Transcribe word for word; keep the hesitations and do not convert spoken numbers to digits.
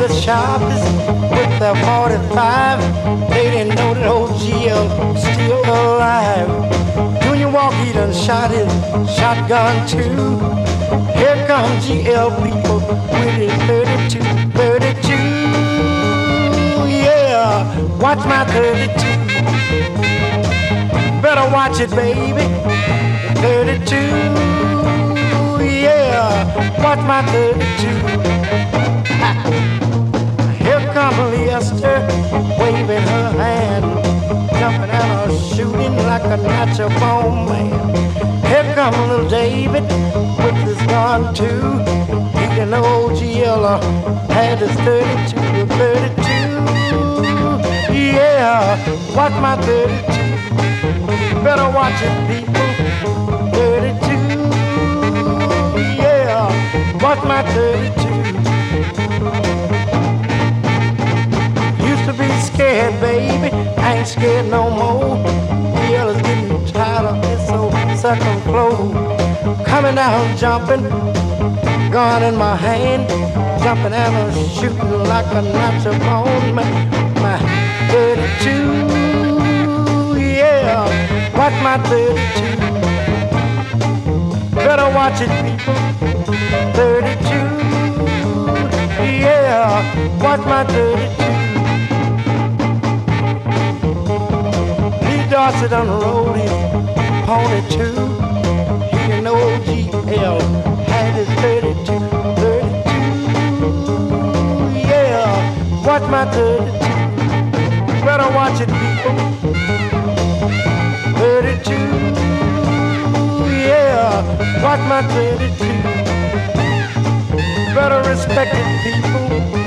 sharpest with the forty-five. They didn't know that old G L still alive. Junior Walker, he done shot his shotgun too. Here comes G L people with his thirty-two, thirty-two. Yeah, watch my thirty-two. Better watch it, baby. thirty-two. Yeah, watch my thirty-two. Here comes Leicester, waving her hand, jumping out or shooting like a natural born man. Here comes little David with his gun too. He can old G L had his thirty-two, thirty-two. Yeah, watch my thirty-two. Better watch it, people. thirty-two. Yeah, watch my thirty-two. Used to be scared, baby. I ain't scared no more. The L is getting tired of this old second floor. Coming down, jumping, gun in my hand, jumping and shooting like a natural born man. My thirty-two, yeah, watch my thirty-two. Better watch it, people. thirty-two, yeah, watch my thirty-two. Lee Dorset unrolled his pony too. He and old G L had his thirty-two, thirty-two, yeah, watch my thirty-two. Better watch it, people. thirty-two, yeah, watch my thirty-two. Better respect it, people.